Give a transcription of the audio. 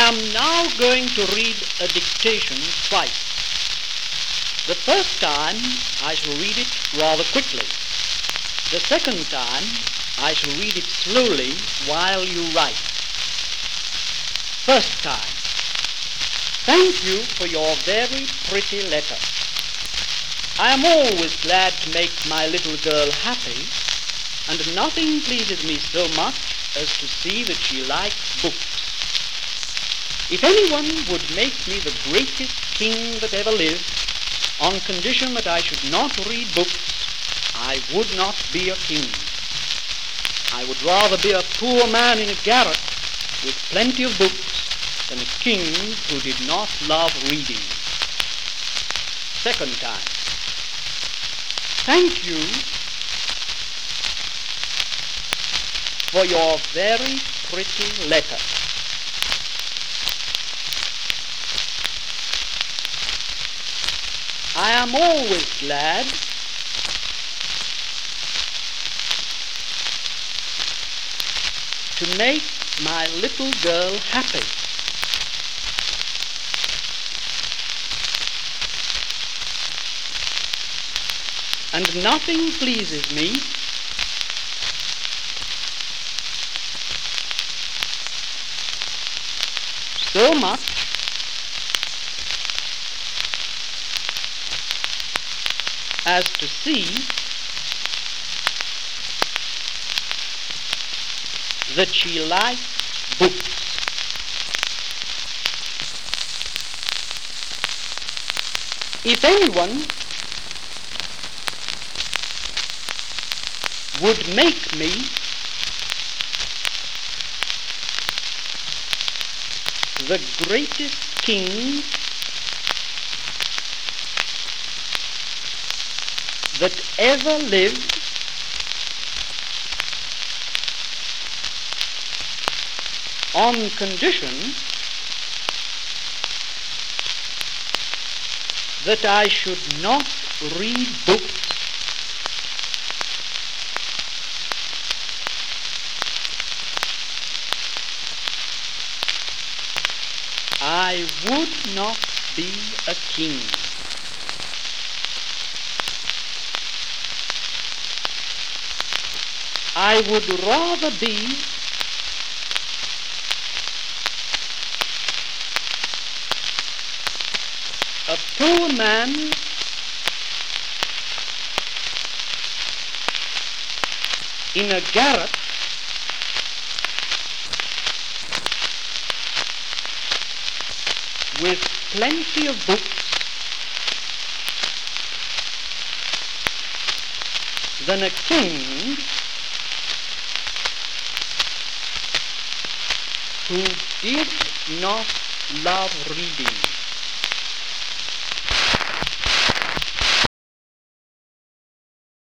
am now going to read a dictation twice. The first time I shall read it rather quickly. The second time I shall read it slowly while you write. First time. Thank you for your very pretty letter. I am always glad to make my little girl happy, and nothing pleases me so much as to see that she likes books. If anyone would make me the greatest king that ever lived, on condition that I should not read books, I would not be a king. I would rather be a poor man in a garret with plenty of books than a king who did not love reading. Second time. Thank you for your very pretty letter. I am always glad to make my little girl happy. And nothing pleases me so much as to see that she likes books. If anyone would make me the greatest king that ever lived, on condition that I should not read books, I would not be a king. I would rather be a poor man in a garret with plenty of books than a king who did not love reading.